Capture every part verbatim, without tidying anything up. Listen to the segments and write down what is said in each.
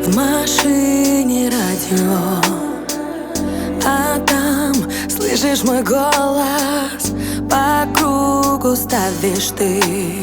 В машине радио, а там слышишь мой голос. По кругу ставишь ты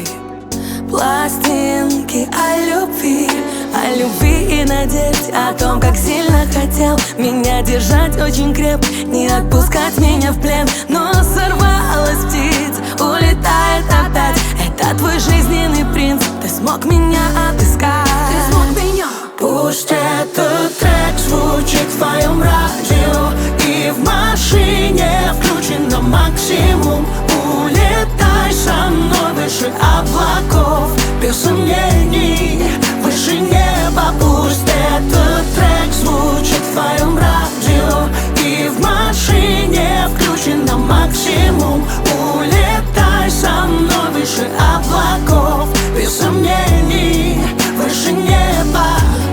пластинки о любви, о любви и надежде, о том, как сильно хотел меня держать очень крепко, не отпускать меня в плен. Но сорвалась птица, улетает опять. Это твой жизненный принцип, ты смог меня отыскать. Ты смог меня. Пусть этот трек звучит в твоем радио и в машине включен на максимум. Улетай со мной выше облаков, без сомнений, выше неба. Пусть этот трек звучит в твоем радио и в машине включен на максимум. Улетай со мной выше облаков, без сомнений, выше неба.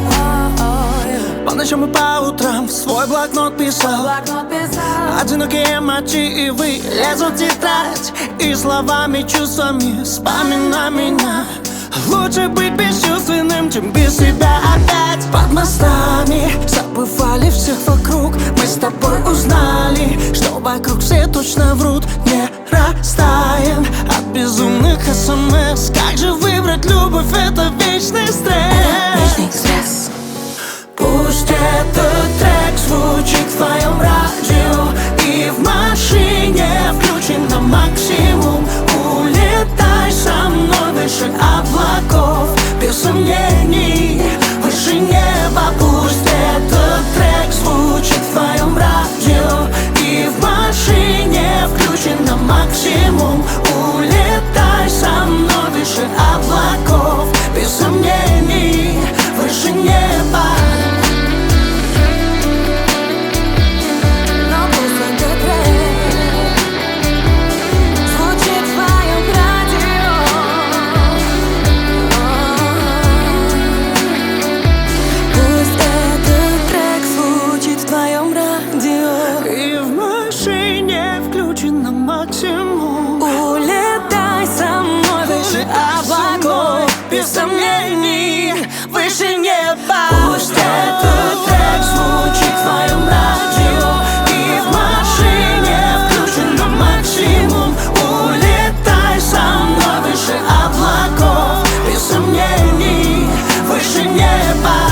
По ночам и по утрам в свой блокнот писал одинокие мотивы лезут в тетрадь, и словами, чувствами вспоминай меня. Лучше быть бесчувственным, чем без себя опять. Под мостами забывали всех вокруг. Мы с тобой узнали, что вокруг все точно врут. Не растаем от безумных смс. Как же выбрать любовь, это вечный стресс. Вечный стресс. Пусть этот трек звучит в твоем радио и в машине включен на максимум. Улетай со мной выше облаков, без сомнений, выше неба. Пусть этот трек звучит в твоем радио и в машине включен на максимум. Улетай со мной выше облаков, без сомнений, выше неба. Улетай со мной выше облаков, без сомнений, выше неба. Пусть этот трек звучит в твоем радио и в машине включен на максимум. Улетай со мной выше облаков, без сомнений, выше неба.